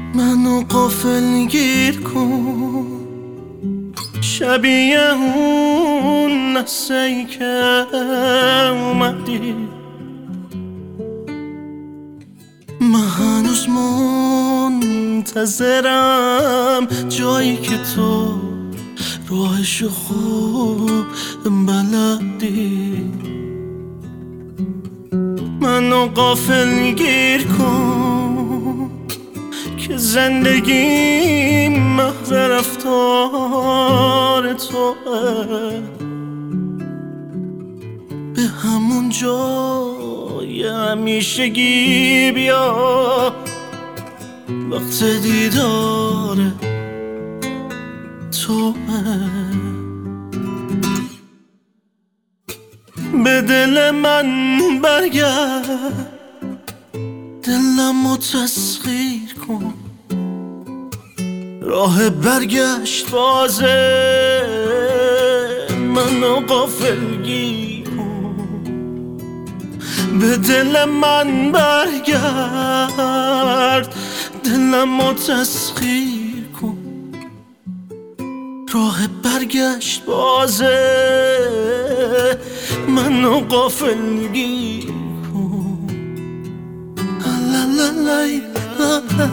منو غافلگیر کن، شبیه اون لحظه‌ای که اومدی. من هنوز منتظرم جایی که تو راهشو خوب بلدی. منو غافلگیر کن که زندگی محض رفتار توه. به همون جای همیشگی بیا وقت دیدار توه. به دل من برگرد، دلمو تسخیر کن، راه برگشت بازه. منو غافلگیر کن، به دل من برگرد، دلمو تسخیر کن، راه برگشت بازه. منو غافلگیر کن. لا لا لا لا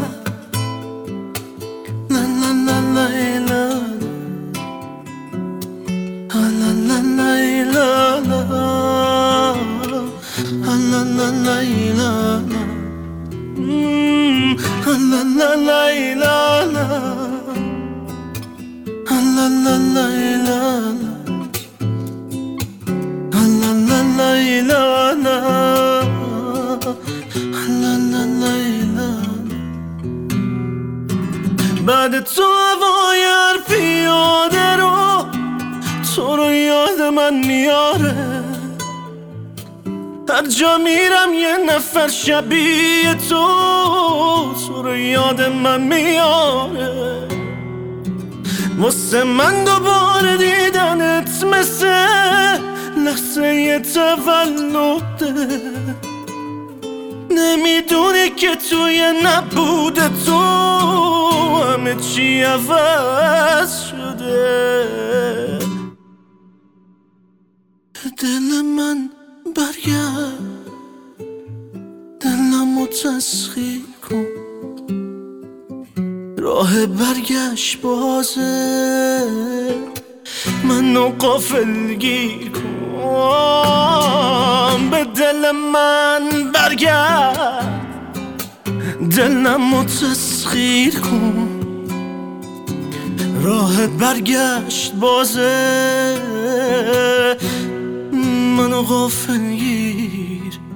بعد تو هوای هر پیاده رو، تو رو یاد من میاره. هر جا میرم یه نفر شبیه تو، تو رو یاد من میاره. واسه من دوباره دیدنت مثل لحظه تولده. نمیدونی که توی نبود تو همه چی عوض شده. دل من برگرد، دلمو تسخیر کن، راه برگشت بازه. منو غافلگیر کن، به دل من برگرد، دلمو تسخیر کن، راه برگشت بازه. منو غافلگیر